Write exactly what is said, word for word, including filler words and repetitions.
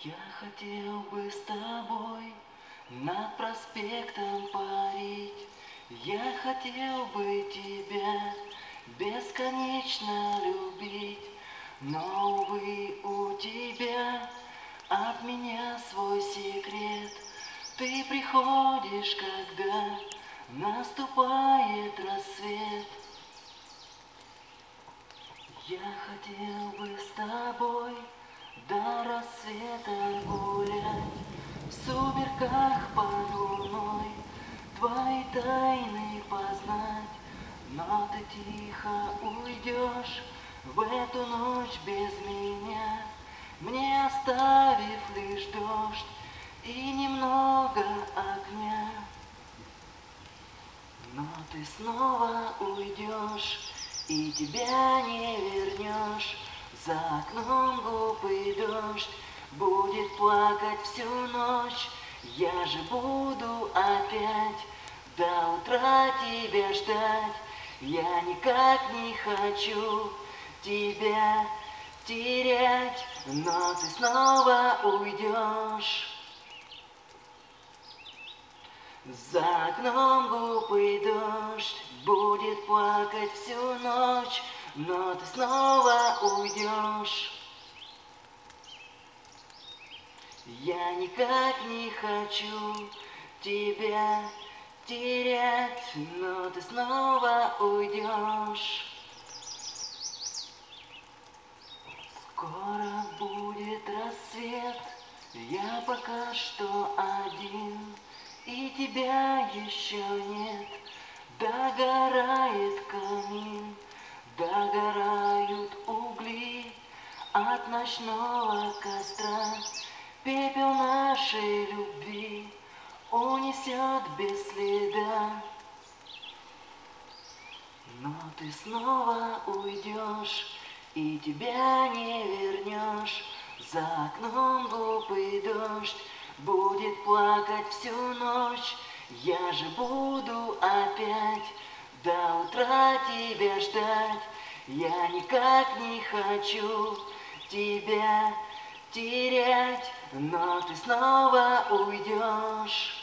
Я хотел бы с тобой над проспектом парить. Я хотел бы тебя бесконечно любить. Но, увы, у тебя от меня свой секрет. Ты приходишь, когда наступает рассвет. Я хотел бы с тобой до рассвета гулять, в сумерках под луной твои тайны познать. Но ты тихо уйдешь в эту ночь без меня, мне оставив лишь дождь и немного огня. Но ты снова уйдешь, и тебя не вернешь. За окном глупый дождь будет плакать всю ночь. Я же буду опять до утра тебя ждать. Я никак не хочу тебя терять, но ты снова уйдешь. За окном глупый дождь будет плакать всю ночь, но ты снова уйдешь. Я никак не хочу тебя терять, но ты снова уйдешь. Скоро будет рассвет, я пока что один, и тебя еще нет. Догорает камин, догорают угли от ночного костра. Пепел нашей любви унесет без следа. Но ты снова уйдешь, и тебя не вернешь. За окном глупый дождь будет плакать всю ночь. Я же буду опять до утра тебя ждать. Я никак не хочу тебя терять, но ты снова уйдешь.